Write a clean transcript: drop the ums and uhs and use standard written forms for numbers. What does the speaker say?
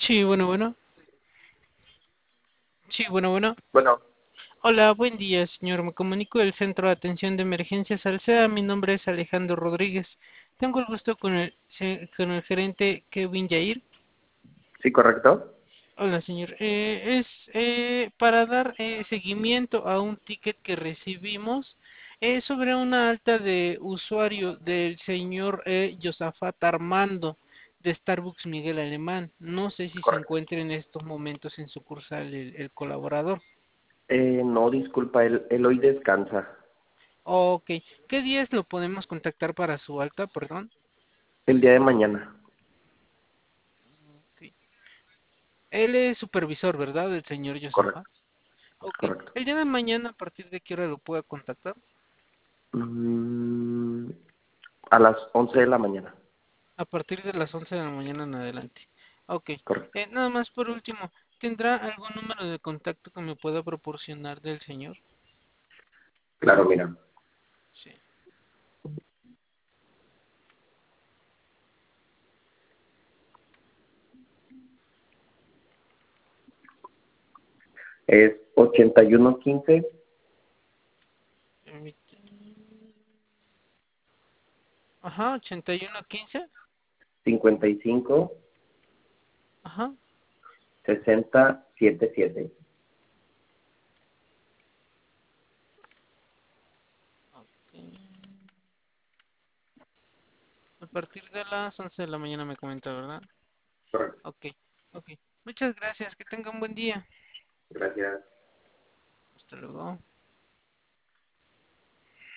Sí, bueno, bueno. Sí, bueno, bueno. Bueno, Hola, buen día, señor. Me comunico del Centro de Atención de Emergencias Alsea. Mi nombre es Alejandro Rodríguez. Tengo el gusto con el gerente Kevin Yair. sí, correcto. Hola, señor. Es para dar seguimiento a un ticket que recibimos sobre una alta de usuario del señor Josafat Armando de Starbucks Miguel Alemán. No sé si se Correcto. encuentra en estos momentos en sucursal el colaborador. No, disculpa, él hoy descansa. Ok. ¿Qué días lo podemos contactar para su alta? Perdón. El día de mañana. Ok. Él es supervisor, ¿verdad? El señor Josafat. Correcto, Ok. correcto. El día de mañana, ¿a partir de qué hora lo pueda contactar? Mm, a las 11 de la mañana. A partir de las 11 de la mañana en adelante. Ok. Correcto. Nada más por último, ¿tendrá algún número de contacto que me pueda proporcionar del señor? Claro, mira. Sí. Es 8115 Permíteme. Ajá, 8115. 55 Ajá. 6077. Ok. A partir de las 11 de la mañana me comenta, ¿verdad? Correcto. Ok. Ok. Muchas gracias. Que tenga un buen día. Gracias. Hasta luego.